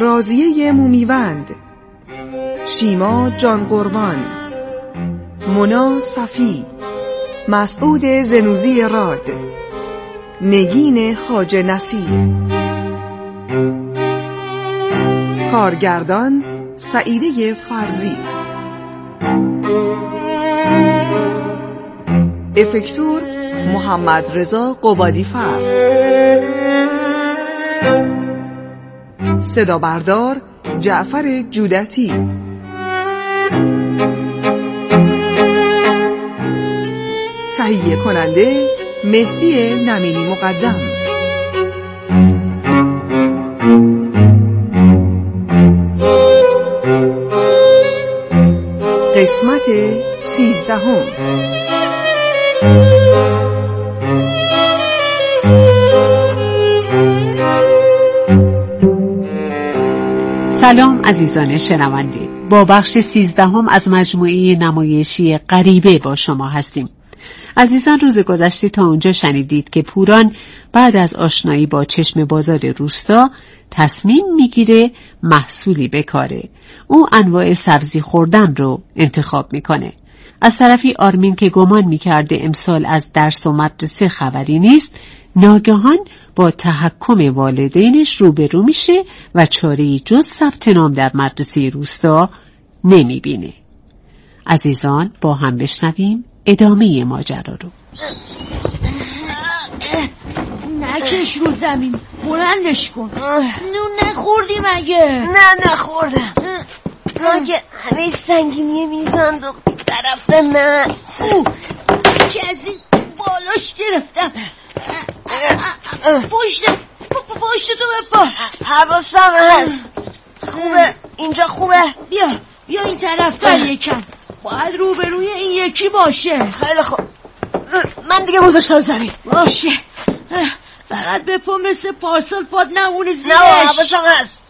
راضیه مومیوند، شیما جان قربان، مونا صفی، مسعود زنوزی راد، نگین خواجه نصیر. کارگردان سعیده فرزی. افکتور محمد رضا قبادی فر. صدا بردار جعفر جودتی. تهیه کننده مهدی نمینی مقدم. قسمت 13. سلام عزیزان شنونده، با بخش 13 از مجموعه نمایشی غریبه با شما هستیم. عزیزان، روز گذشته تا اونجا شنیدید که پوران بعد از آشنایی با چشم بازار روستا تصمیم میگیره محصولی بکاره. او انواع سبزی خوردن رو انتخاب میکنه. از طرفی آرمین که گمان میکرده امسال از درس و مدرسه خبری نیست، ناگهان با تحکم والدینش روبرو میشه و چاره‌ای جز ثبت نام در مدرسه روستا نمیبینه. عزیزان، با هم بشنویم ادامه ماجرا رو. نکش رو زمین، بلندش کن. نون نخوردی مگه؟ نه نخوردم. تو که همه سنگینی میز انداختی طرف من. که از این بالاش گرفتم. پشت تو بپا. حواسم هست. خوبه اینجا خوبه. بیا این طرف کن یکم. باید روبروی این یکی باشه. خیلی خوب، من دیگه گذاشتم زمین. باشه، فقط بپا مثل پارسال پاد نمونه زیرش. نه حواسم هست.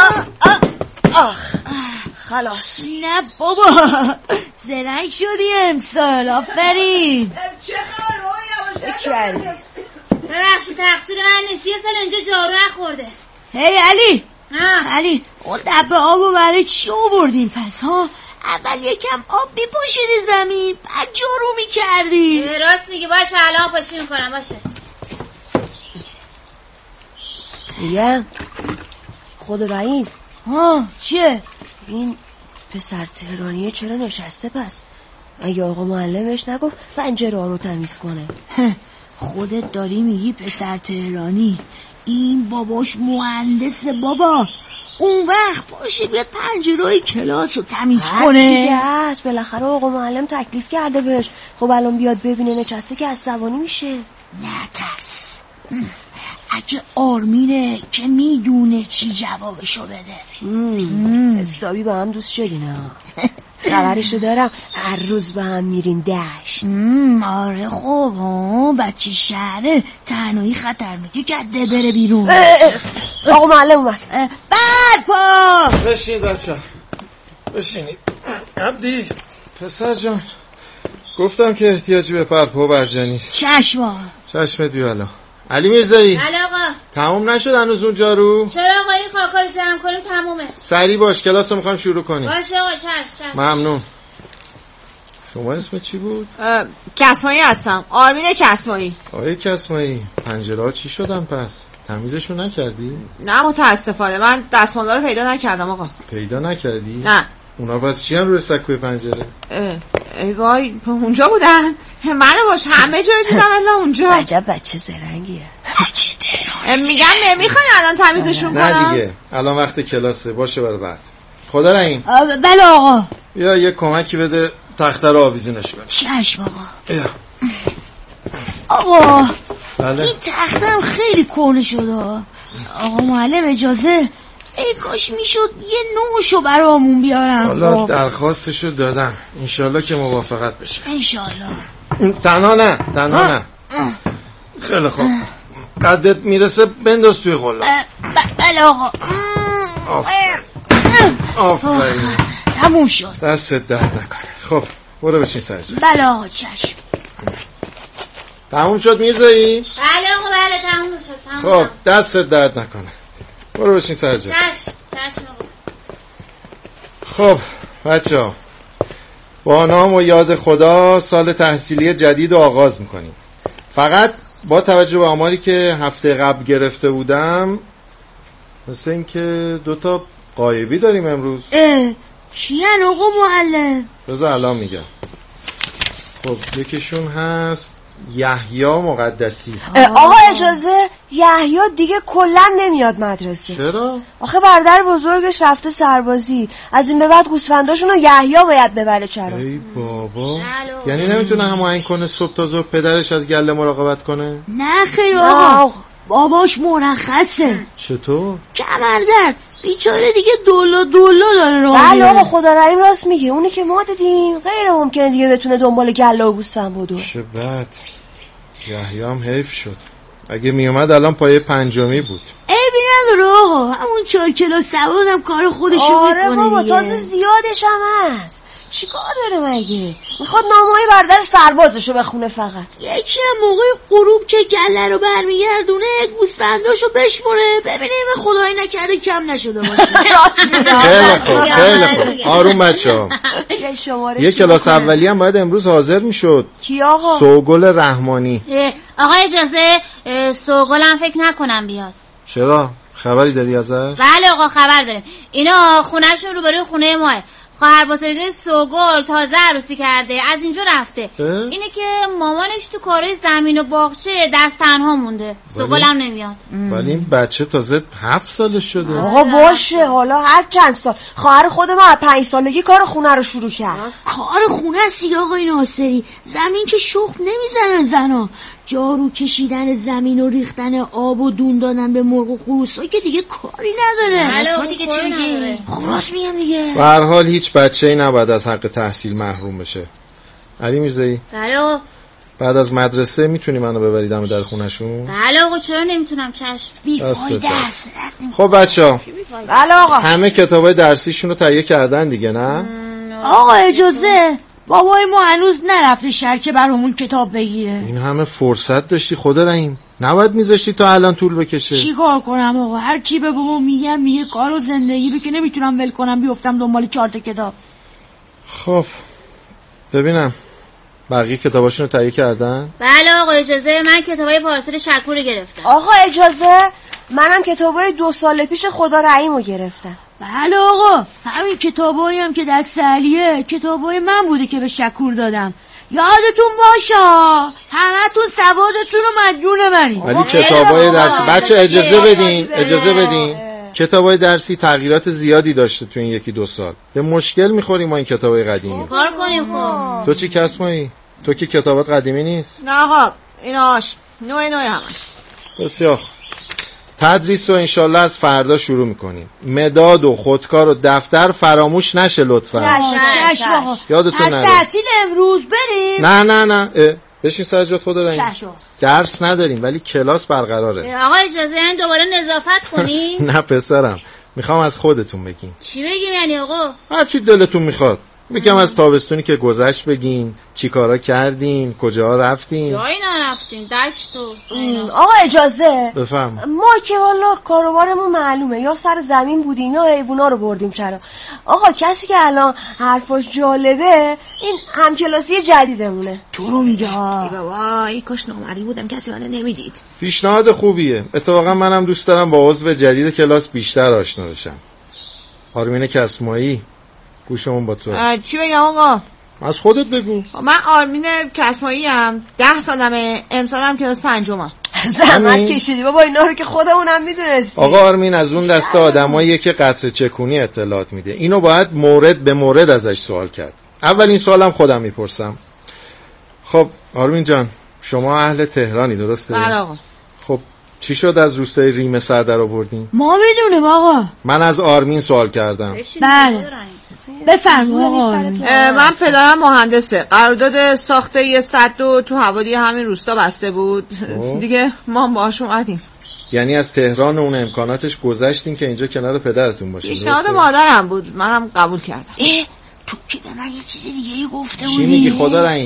خلاص. نه بابا، زرنگ شدی امسال. آفرین. چقدر روی کردی؟ ببخشید تقصیر من نیست، یه سال اینجا جارو نخورده. هی علی. علی، اون دبه آبو برای چی آوردین پس ها؟ اول یکم آب میپاشیدی زمین، بعد جارو میکردی. راست میگی. باشه الان پاشی میکنم. باشه. میگم خود رحیم. چیه؟ این پسر تهرانیه چرا نشسته پس؟ اگه آقا معلمش نگفت پنجره رو تمیز کنه. خودت داری میگی پسر تهرانی، این باباش مهندسه بابا. اون وقت باشه بیاد پنجره‌های کلاس رو تمیز کنه. چیه هست؟ بالاخره آقا معلم تکلیف کرده بهش. خب الان بیاد ببینه نشسته که عصبانی میشه. نه ترس، اگه آرمینه که میدونه چی جوابشو بده. حسابی با هم دوست شدین ها. خبرشو دارم هر روز با هم میرین دشت. آره خب، بچه شهره تنهایی خطرناکه گده بره بیرون. آقا معلم اومد. برپا. بشینید بچه، بشینید. عبدی پسر جان، گفتم که احتیاجی به پرپا و برجنی. چشمت بیا الان. علی میرزایی. بله آقا. تموم نشد هنوز اون جارو؟ چرا آقا، این خاکا رو جمع کنیم تمومه. سریع باش، کلاس رو میخوایم شروع کنیم. باشه آقا. چشم. ممنون. شما اسم چی بود؟ کسمایی هستم، آرمین کسمایی. آقای کسمایی، پنجره ها چی شدن پس؟ تمیزشون نکردی؟ نه متاسفانه من دستمالا رو پیدا نکردم آقا. پیدا نکردی؟ نه. اونا پس چی هم روی سکوی پنجره؟ ای وای، اونجا بودن. منو باش همه جا دیدم الا اونجا. عجب بچه زرنگیه. بچه تهرانی. میگم نمیخوان الان تمیزشون کنم؟ نه دیگه، الان وقت کلاسه، باشه برای بعد. خدا رحیم. بله آقا. بیا یه کمکی بده تخته رو آویزونش کنیم. چشم آقا. بیا. آقا بله؟ این تختم خیلی کهنه شده. آقا معلم اجازه؟ ای کاش میشد یه نوشو برامون بیارن. حالا درخواستشو دادم، انشالله که موافقت بشه. انشالله. تنها نه. خیلی خوب، قدت میرسه بنداز توی قلاب. بله آقا. آفرین. تموم شد. دستت درد نکنه. خب برو بشین سر جا. بله آقا چشم. تموم شد میرزایی؟ بله آقا بله تموم شد. خب دستت درد نکنه. برو بشین سر جا. چشم. خب بچه ها، با نام و یاد خدا سال تحصیلی جدید رو آغاز میکنیم. فقط با توجه به آماری که هفته قبل گرفته بودم، مثل این که 2 غایبی داریم امروز. کیان آقا معلم؟ بذار الان میگم. خب یکیشون هست یحیی مقدسی. آقا اجازه، یحیی دیگه کلا نمیاد مدرسه. چرا؟ آخه برادر بزرگش رفته سربازی، از این به بعد گوسفنداشونو یحیی باید ببره. چرا؟ ای بابا، یعنی نمیتونه هماهنگ کنه صبح تا ظهر پدرش از گله مراقبت کنه؟ نه خیر آقا، باباش مرخصه. چطور؟ کمردرد بیچاره دیگه دولا داره راه. بله آقا، خدا رحیم راست میگه. اونی که ما دیدیم غیر ممکنه دیگه بتونه دنبال گله و گوسفند بدو. چه بد. یحیی هم حیف شد، اگه میومد الان پایه 5 بود. عیبی نداره آقا، همون 4 کلاس سوادم کار خودشو میکنه. آره بابا، تازه زیادش هم هست. چی کار داره مگه؟ میخواد نامه‌های برادر سربازشو بخونه فقط. یکی هم موقع غروب که گله رو برمیگردونه گوسفنداشو بشمره ببینیم خدای نکرده کم نشده باشه. راست میگه. خیلی خوب آروم بچه‌ها. یه کلاس اولی هم باید امروز حاضر میشد. کی آقا؟ سوگل رحمانی. آقا اجازه، سوگلم فکر نکنم بیاد. چرا؟ خبری داری ازش؟ بله آقا خبر داریم. اینا خونه‌شون روبروی خونه ماه. خواهر بزرگه سوگل تازه عروسی کرده، از اینجا رفته. اینه که مامانش تو کارهای زمین و باغچه دست تنها مونده. سوگل هم نمیاد. ولی این بچه تازه 7 سالش شده. آقا باشه، حالا هر چند سال. خواهر خود ما از 5 سالگی کار خونه رو شروع کرد. کار خونه است دیگه آقای ناصری. زمین که شخم نمیزنن زنا. جارو کشیدن زمین و ریختن آب و دون دادن به مرغ و خروسا که دیگه کاری نداره. تو دیگه چی میگی؟ خلاص میگم دیگه. به هر حال هیچ بچه‌ای نباید از حق تحصیل محروم بشه. علی میرزایی، بله بعد از مدرسه میتونی منو ببری دم در خونه‌شون؟ بله آقا، چرا نمیتونم؟ چشم. بیفایده است. خب بچه‌ها، بله آقا، همه کتابای درسیشون رو تهیه کردن دیگه نه؟ آقا اجازه، بابای ما هنوز نرفته شهر که برامون کتاب بگیره. این همه فرصت داشتی خدا رحیم، نباید میذاشتی تا الان طول بکشه. چی کار کنم آقا؟ هر چی به بابا میگه کار و زندگی که نمیتونم ول کنم بیفتم دنبال 4 کتاب. خب ببینم بقیه کتاباشون رو تهیه کردن؟ بله آقا اجازه، من کتابای پارسال شکور رو گرفتم. آقا اجازه، منم کتابای 2 سال پیش خدا رحیم رو گرفتم. بله آقا، همین کتابایی هم که دست علیه کتابای من بوده که به شکور دادم. یادتون باشه همتون سوادتون رو مدیون منید. ولی کتابای درسی بچه اجازه بدین کتابای درسی تغییرات زیادی داشته تو این 1-2 سال. به مشکل میخوریم ما این کتابای قدیمی. کار کنیم خب. تو چی کسمایی؟ تو که کتابات قدیمی نیست؟ نه آقا، ایناش نوع همش. بسیار تدریس رو انشالله از فردا شروع میکنیم. مداد و خودکار و دفتر فراموش نشه لطفا. چشم آقا. یادتون نره. پس تعطیل امروز بریم؟ نه بشین سر جات خدا رحیم. درس نداریم ولی کلاس برقراره. آقا اجازه این دوباره نظافت کنی؟ نه پسرم، میخوام از خودتون بگین. چی بگیم یعنی آقا؟ هر چی دلتون میخواد. میگم از تابستونی که گذشت بگین، چی کارا کردین، کجا رفتین. جایی نرفتیم، دشت و آقا اجازه بفهم. ما که والا کاروبارمون معلومه، یا سر زمین بودیم یا حیوونا رو بردیم. چرا آقا کسی که الان حرفاش جالبه این همکلاسی جدیدمونه. تو رو میگه ای بابا، ای کاش نامردی بودم کسی منو نمیدید. پیشنهاد خوبیه. اتفاقا منم دوست دارم با عضو جدید کلاس بیشتر آشنا بشم. آرمین کسمایی، گوشمون با تو. چی بگم آقا؟ از خودت بگو. من آرمین کسمایی ام، 10 سالمه، امسالم کلاس 5. زحمت کشیدی بابا اینا رو که خودمونم میدونستیم. آقا آرمین از اون دسته آدماییه که قطره چکونی اطلاعات میده. اینو باید مورد به مورد ازش سوال کرد. اولین سوالم خودم میپرسم. خب آرمین جان، شما اهل تهرانی درسته؟ بله آقا. خب چی شد از روستای ریم سر در آوردین؟ ما میدونیم آقا. من از آرمین سوال کردم. بله بفرما آقا. من پدرم مهندسه، قرارداد ساخته یه سد تو حوالی همین روستا بسته بود. دیگه ما باهاش اومدیم. یعنی از تهران اون امکاناتش گذشتین که اینجا کنار پدرتون باشین. پیشنهاد مادرم بود، منم قبول کردم. تو که به من یه چیز دیگه گفته بودی. چی میگی خدا رحیم؟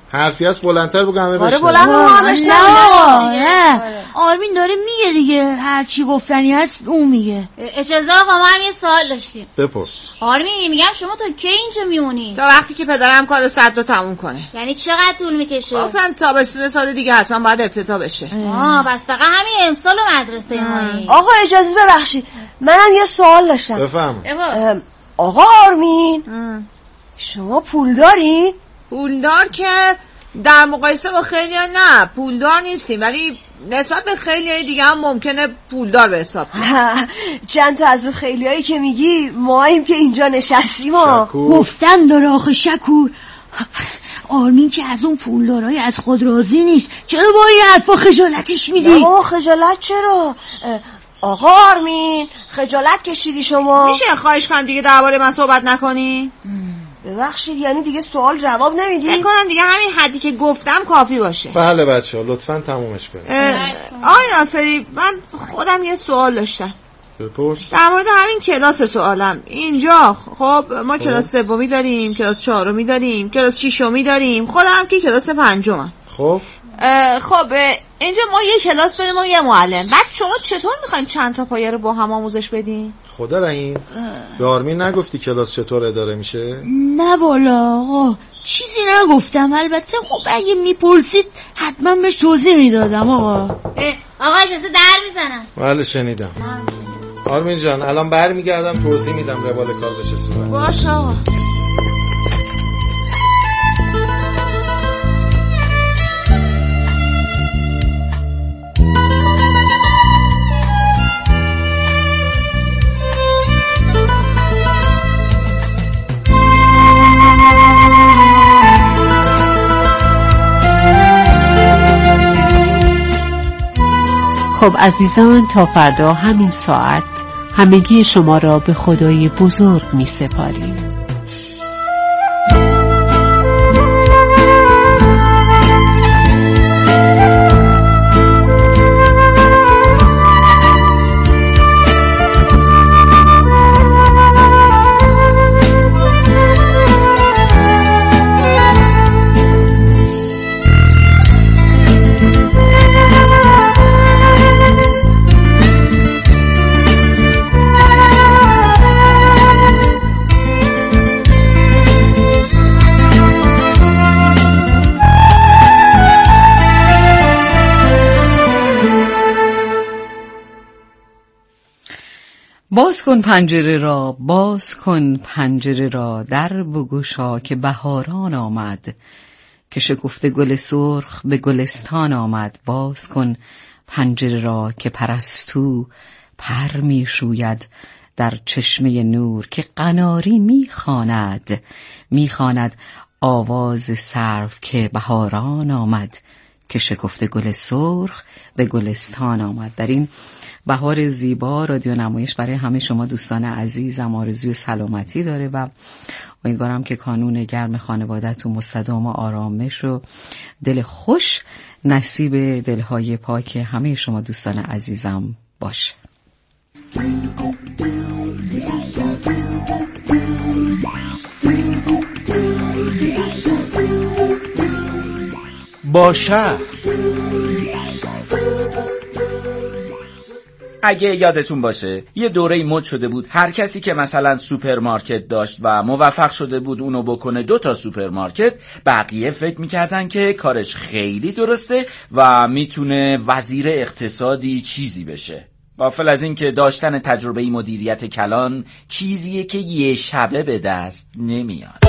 حرفی هست بلندتر بگو همه بشنویم. آره بلند بگو همه نه آرمین داره میگه دیگه، هر چی گفتنی هست اون میگه. اجازه آقا، ما هم یه سوال داشتیم. بپرس. آرمین میگم شما تا کی اینجا میمونی؟ تا وقتی که پدرم کار سد رو تموم کنه. یعنی چقدر طول میکشه؟ گفتن تابستون سال دیگه حتما باید افتتاح بشه. بس فقط همین امسال مدرسه مایی. آقا اجازه ببخشید، منم یه سوال داشتم. بفهم. آقا آرمین شما پول دارین؟ پولدار که در مقایسه با خیلی ها نه پولدار نیستیم، ولی نسبت به خیلی های دیگه هم ممکنه پولدار به حساب چند تا از اون خیلی هایی که میگی ماییم که اینجا نشستیم. گفتن داره آخه شکور. آرمین که از اون پولدارای از خود راضی نیست، چرا با این حرفا خجالتش میدی؟ نه خجالت چرا؟ آقا آرمین خجالت کشیدی شما؟ میشه خواهش کنم دیگه درباره من صحبت نکنی؟ ببخشید یعنی دیگه سوال جواب نمیدی؟ فکر کنم دیگه همین حدی که گفتم کافی باشه. بله بچه‌ها لطفاً تمومش کنید. آقای ناصری من خودم یه سوال داشتم. بپرس. در مورد همین کلاس سوالم. اینجا خب ما کلاس سومی داریم، کلاس چهارمی داریم، کلاس ششمی داریم، خودم که کلاس پنجمم. خب اینجا ما یه کلاس داریم و یه معلم. بعد شما چطور میخواین چند تا پایه رو با هم آموزش بدین؟ خدا رحیم به آرمین نگفتی کلاس چطور اداره میشه؟ نه والا آقا چیزی نگفتم، البته خب اگه میپرسید حتما بهش توضیح میدادم. آقا اجازه در میزنم. بله شنیدم. آرمین جان الان برمیگردم توضیح میدم روال کار بشه صورت. باشه آقا. خب عزیزان تا فردا همین ساعت همگی شما را به خدای بزرگ می سپاریم. باز کن پنجره را، باز کن پنجره را، در بگشا که بهاران آمد، که شکفته گل سرخ به گلستان آمد. باز کن پنجره را که پرستو پر می شوید در چشمه نور، که قناری می خواند آواز سرو که بهاران آمد، که شکفته گل سرخ به گلستان آمد. در این بهار زیبا رادیو نمایش برای همه شما دوستان عزیزم آرزوی سلامتی داره و امیدوارم که کانون گرم خانواده‌تون مستدام و آرامش و دل خوش نصیب دلهای پاک همه شما دوستان عزیزم باشه. باشه اگه یادتون باشه یه دوره مد شده بود هر کسی که مثلا سوپرمارکت داشت و موفق شده بود اونو بکنه 2 تا سوپرمارکت، بقیه فکر میکردن که کارش خیلی درسته و میتونه وزیر اقتصادی چیزی بشه. غافل از این که داشتن تجربه مدیریت کلان چیزیه که یه شبه به دست نمیاد.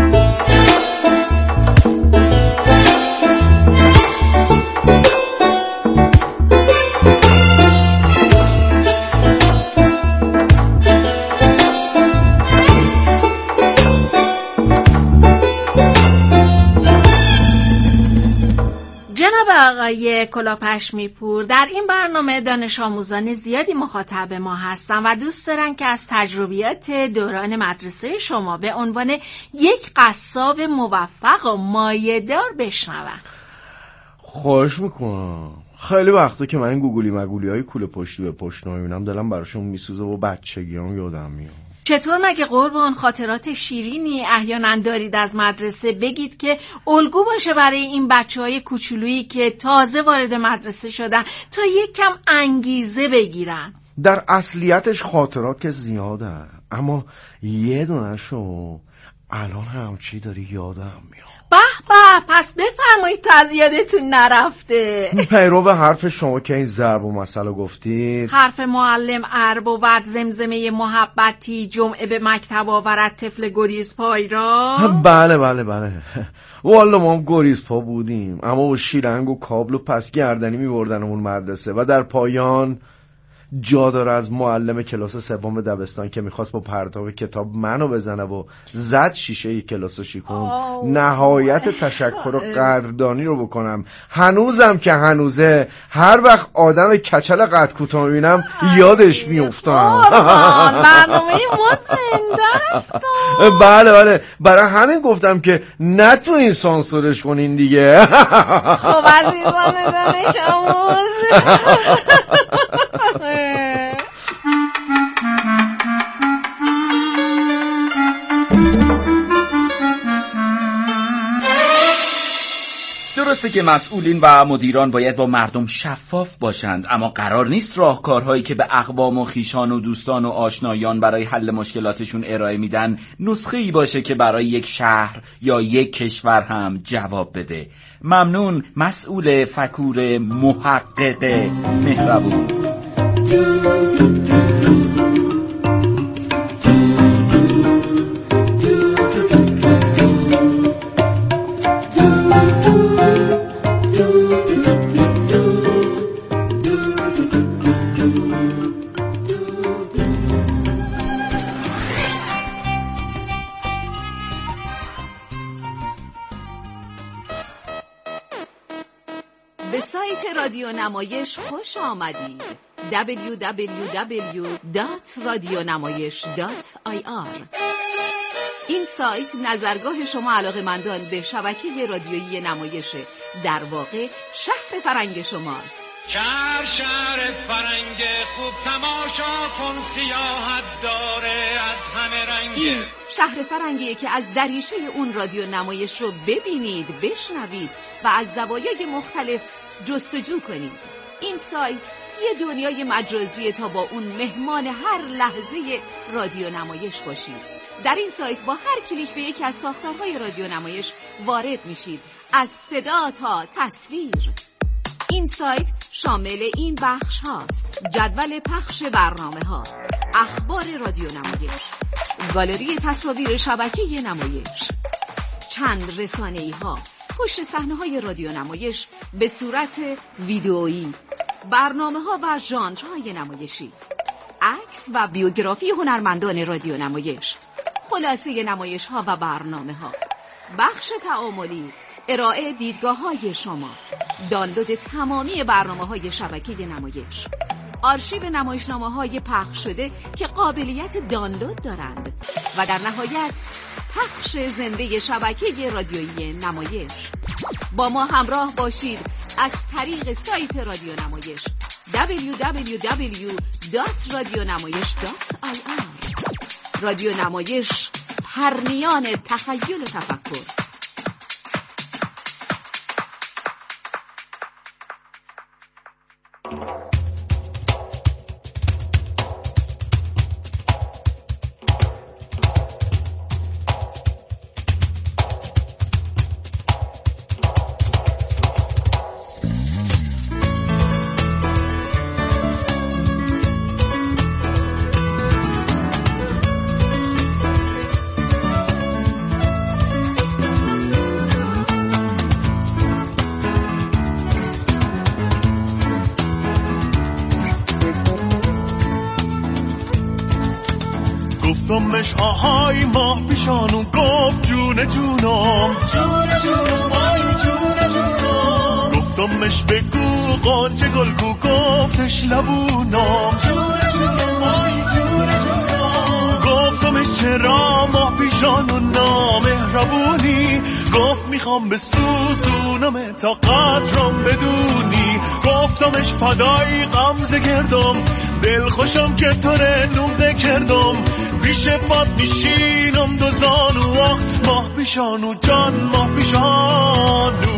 آقای کلاهپشمی پور، در این برنامه دانش آموزان زیادی مخاطب ما هستن و دوست دارن که از تجربیات دوران مدرسه شما به عنوان یک قصاب موفق و مایه‌دار بشنون. خواهش میکنم. خیلی وقته که من این گوگلی مگولی های کوله پشتی به پشت نمیبینم، دلم براشون میسوزه و بچگیام یادم میاد. چطور مگه قربان خاطرات شیرینی احیانا دارید از مدرسه؟ بگید که الگو باشه برای این بچه‌های کوچولویی که تازه وارد مدرسه شدن تا یک کم انگیزه بگیرن. در اصلیتش خاطرات که زیاده، اما یه دونشو الان همچی داری یادم میاد. به به، پس بفرمایید تا از یادتون نرفته. پیرو حرف شما که این ضرب و مسئله گفتید، حرف معلم ارب و بعد زمزمه محبتی جمعه به مکتب آورد طفل گریز پای را. بله والا ما هم گریز پا بودیم، اما با شیرنگ و کابل و پس گردنی میبردنمون مدرسه و در پایان جا داره از معلم کلاس سوم دبستان که میخواست با پرتاب کتاب منو بزنه و زد شیشه کلاس و شیکون نهایت تشکر و قدردانی رو بکنم. هنوزم که هنوزه هر وقت آدم کچل قد کوتاه میبینم یادش میافتم. برنامه ما زنده است. بله برای همین گفتم که نتونین سانسورش کنین دیگه. خب عزیزان دانش آموز، درسته که مسئولین و مدیران باید با مردم شفاف باشند، اما قرار نیست راهکارهایی که به اقوام و خیشان و دوستان و آشنایان برای حل مشکلاتشون ارائه میدن نسخه‌ای باشه که برای یک شهر یا یک کشور هم جواب بده. ممنون. مسئول فکور محقق مهربون. به سایت رادیو نمایش خوش آمدید. www.radionamayish.ir. این سایت نظرگاه شما علاقه‌مندان به شبکه رادیویی نمایشه، در واقع شهر فرنگ شماست. شهر فرنگ خوب تماشا کن، سیاحت داره از همه رنگ. این شهر فرنگیه که از دریچه اون رادیو نمایش رو ببینید، بشنوید و از زوایای مختلف جستجو کنید. این سایت یه دنیای مجازیه تا با اون مهمان هر لحظه رادیو نمایش باشید. در این سایت با هر کلیک به یکی از ساختارهای رادیو نمایش وارد میشید، از صدا تا تصویر. این سایت شامل این بخش هاست: جدول پخش برنامه ها، اخبار رادیو نمایش، گالری تصاویر شبکه نمایش، چند رسانه‌ای ها، پشت صحنه های رادیو نمایش به صورت ویدئویی، برنامه ها و ژانرهای نمایشی، عکس و بیوگرافی هنرمندان رادیو نمایش، خلاصه نمایش ها و برنامه ها، بخش تعاملی، ارائه دیدگاه های شما، دانلود تمامی برنامه های شبکه نمایش، آرشیو نمایشنامه های پخش شده که قابلیت دانلود دارند و در نهایت پخش زنده شبکه رادیویی نمایش. با ما همراه باشید از طریق سایت رادیو نمایش www.radionamayish.ir. رادیو نمایش، پرنیان تخیل و تفکر. گفتمش آهای ماه پیشانو گفت جون جونم، جون جونم آی جون جونم. گفتمش بگو قانچه گلگو، گفتش لبونم، جون جونم آی جون جونم. گفتمش چرا ماه پیشانو نامهربونی، گفت میخوام بسوزونم تا قدرم بدونی. گفتمش فدای غمزه گردم، دل خوشم که تو نوزه کردم، پیش پات میشینم دو زانو آخ ماه پیشانو جان ماه پیشانو.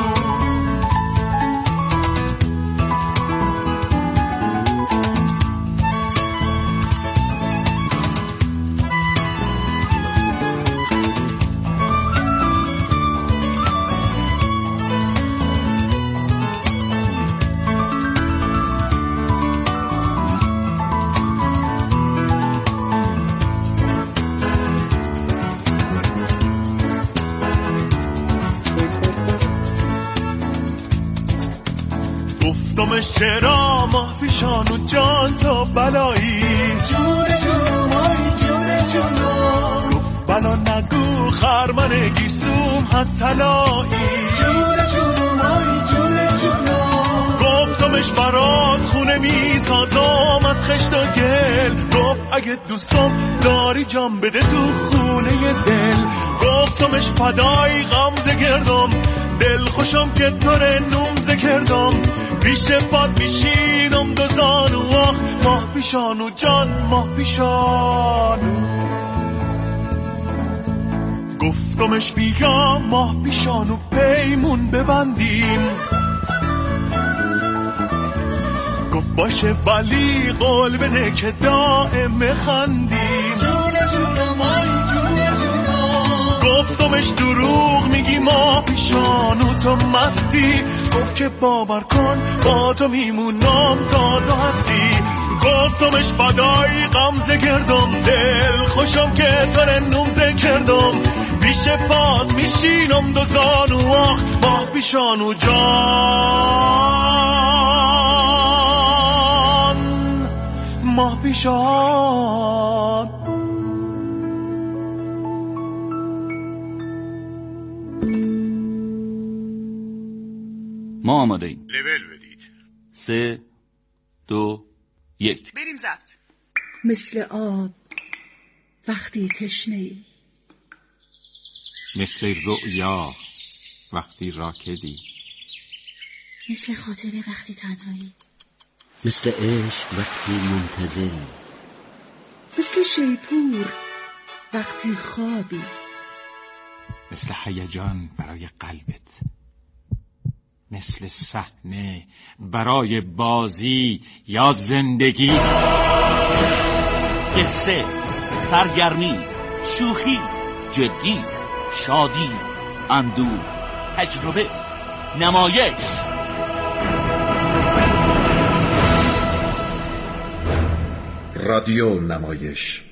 گفتمش چرا ماه پیشانو جان تا بلایی جون جونمای جون جونم. گفت بلا نگو خرمن گیسوم هست طلایی جون جونمای جون جونم. گفتمش برات خونه میسازم از خشت و گل. گفت اگه دوستم داری جام بده تو خونه دل. گفتمش فدای غمزه گردم دل خوشم که تو نومزه کردم. پیش پات میشینم دو زانو آخ ماه پیشانو جان ماه پیشانو. گفتمش بیا ماه پیشانو پیمون ببندیم. گفت باشه ولی قول بده که دائم خندیم جون جونمای جون جونم. گفتمش دروغ میگی ماه پیشانو تو مستی. گفت که باور کن با تو میمونم تا تو هستی. گفتمش فدای غمزه کردم دل خوشم که تو نومزه کردم. پیش پات میشینم دو زانو آخ ماه پیشانو جان ماه پیشان. ما آماده ایم. لول بدید. 3 2 1 بریم ضبط. مثل آب وقتی تشنه‌ای، مثل رؤیا وقتی راکدی، مثل خاطره وقتی تنهایی، مثل عشق وقتی منتظری، مثل شیپور وقتی خوابی، مثل هیجان برای قلبت، مثل صحنه برای بازی یا زندگی. قصه، سرگرمی، شوخی، جدی، شادی، اندوه، تجربه، نمایش. رادیو نمایش.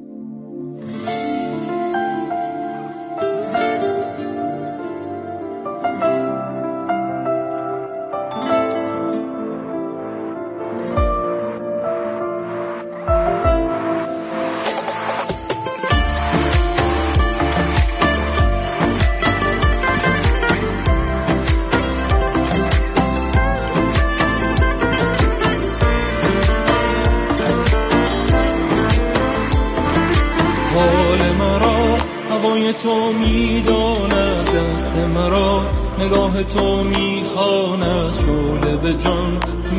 تو میداند دست مرا، نگاه تو میخواند شعله به جان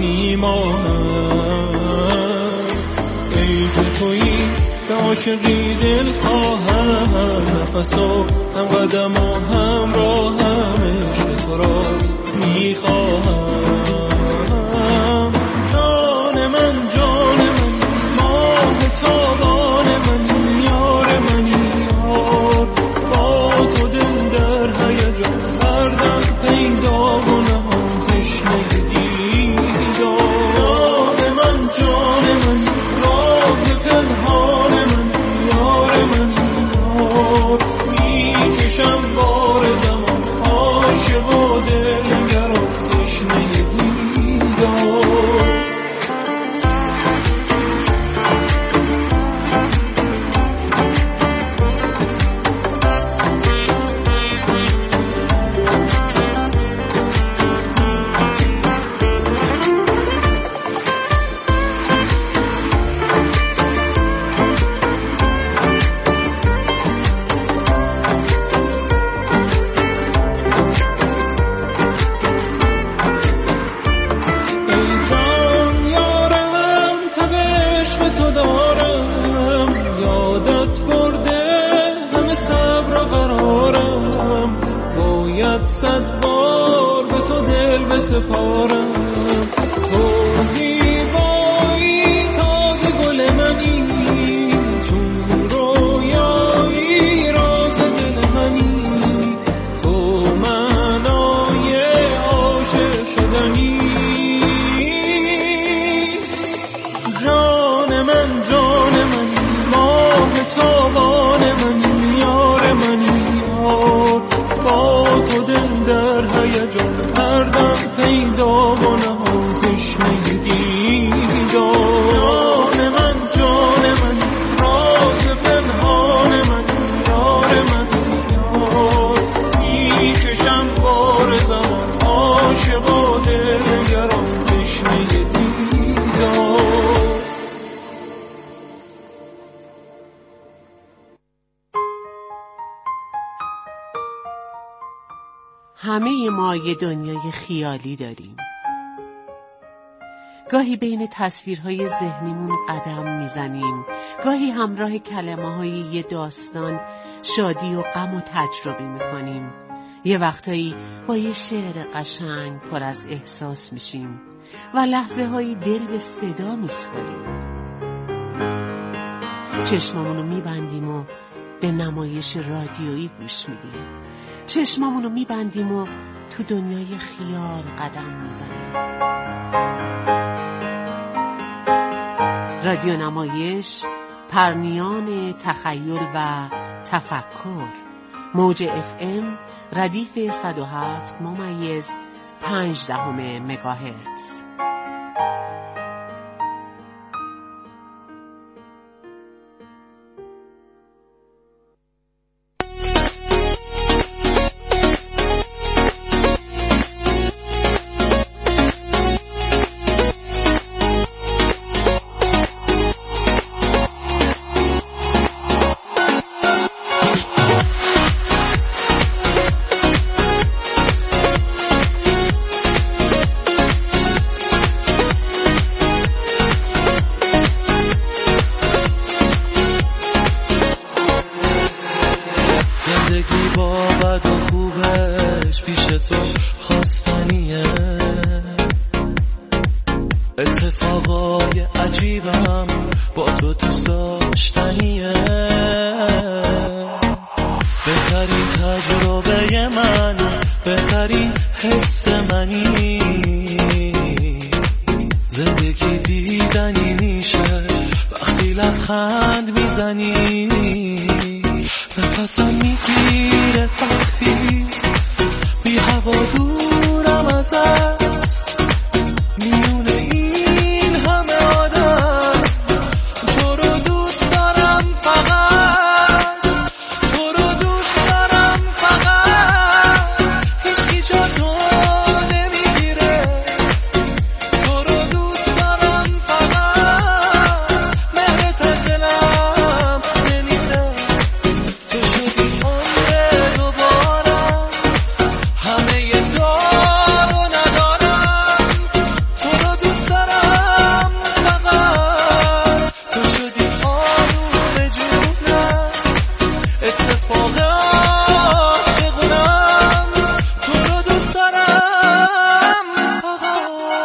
میماند. ای که تویی به عاشقی دل خواهم، نفس و هم قدم و هم راه هم عشق تو را میخواهم. جان من جان من ماه تابان من یار منی یار، با تو دل در هیجان هر دم پیدا کنم تشنه دیدار. جان من جان من راز پنهان من یار منی یار، میکشم بار زمان عاشق و دلگران تشنه یادت برده همه صبر و قرارم، باید 100 بار به تو دل بسپارم. تو زیبایی تازه گل منی، چون رویایی راز دل منی، تو معنای عاشق شدنی. جان من ماه تابان منی، یار منی یار، با تو دل در هیجان هر دم پیدا و نهان تشنه دیدار. جان من راز پنهان منی، یار منی یار، میکشم بار زمان عاشق و دلگران تشنه دیدار. همه ما یه دنیای خیالی داریم. گاهی بین تصویرهای ذهنیمون قدم میزنیم، گاهی همراه کلمه‌های یه داستان شادی و غم و تجربه میکنیم. یه وقتایی با یه شعر قشنگ پر از احساس میشیم و لحظه هایی دل به صدا میسپاریم. چشمامونو میبندیم و به نمایش رادیویی گوش میدیم. چشمامونو میبندیم و تو دنیای خیال قدم میزنیم. رادیو نمایش، پرنیان تخیل و تفکر. موج FM ردیف 107.5 مگاهرتز. اتفاقای عجیبم با تو دوست داشتنیه، بهترین تجربه من، بهترین حس منی، زندگی دیدنی میشه وقتی لبخند میزنی، نفسم میگیره وقتی بی هوا دورم ازت، میونه این همه آدم تو رو دوست دارم، فقط تو رو دوست دارم، فقط هیچکی جا تو نمیگیره، تو رو دوست دارم، فقط مهرت از دلم نمیره، تو شدی عمر دوبارم، همه دار و ندارم، تو رو دوست دارم، فقط تو شدی آروم جونم، اتفاق عاشقونم، تو رو دوست دارم، فقط.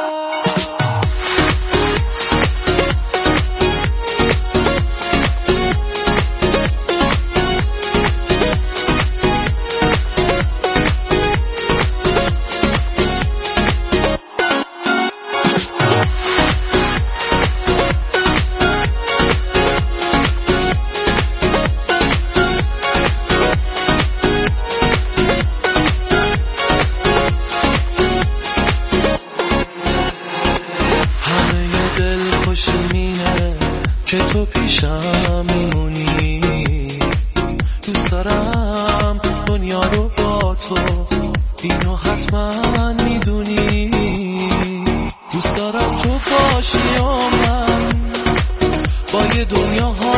همه دل خوشمینه که تو پیشم میمونی، دوست دارم دنیا رو با تو، اینو حتما میدونی، دوست دارم تو باشی و من با یه دنیا